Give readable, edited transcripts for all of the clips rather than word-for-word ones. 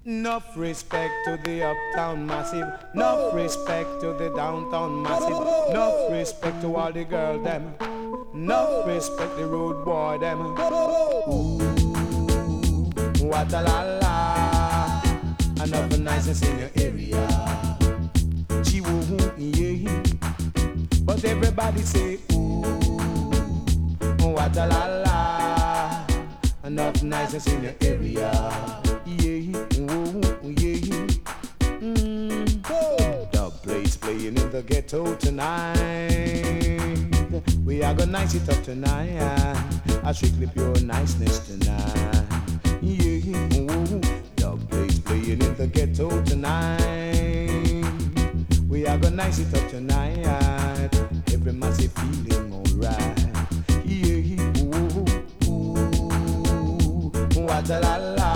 Enough respect to the uptown massive. Enough respect to the downtown massive. Enough respect to all the girls them. Enough respect the road boy them. Ooh, what a la la. Enough niceness in your area. Gee woo yeah. But everybody say ooh, what a la la. Enough niceness in your area. Yeah, ooh, yeah. The place playing in the ghetto tonight. We are gonna nice it up tonight. I strictly pure niceness tonight. Yeah, ooh. The place playing in the ghetto tonight. We are gonna nice it up tonight. Every man say feeling alright. Yeah, ooh, ooh, what a la la.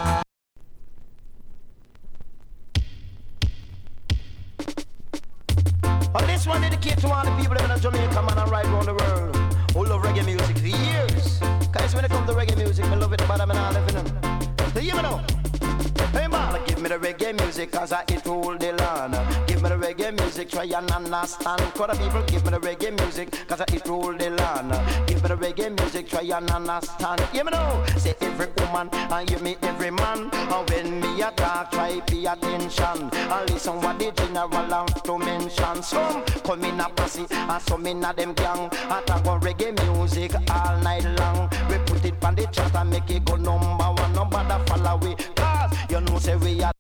And this one dedicated to all the people living in Jamaica, man, and right around the world who love reggae music for years. Cause when it comes to reggae music, I love it, but I'm not living in. Do you know? Hey man, give me the reggae music cause I it rule the land. Give me the reggae music, try and understand. For the people, give me the reggae music cause I it rule the land. Give me the reggae music, try and understand. You know, say every woman and you me every man. And when me a talk, try pay attention. And listen what the general have to mention. Some come in a posse and some in a them gang. I talk about reggae music all night long. We put it on the chart and make it go number one. Nobody follow we. Cause you know say we are